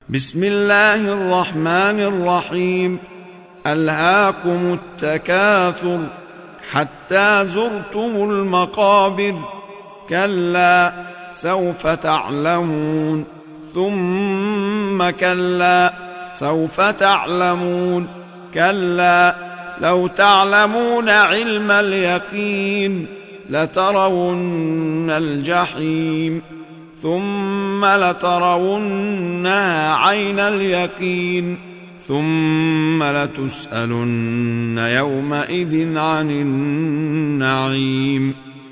بسم الله الرحمن الرحيم. ألهاكم التكاثر حتى زرتم المقابر، كلا سوف تعلمون ثم كلا سوف تعلمون، كلا لو تعلمون علم اليقين لترون الجحيم ثم لترونها عين اليقين ثم لتسألن يومئذ عن النعيم.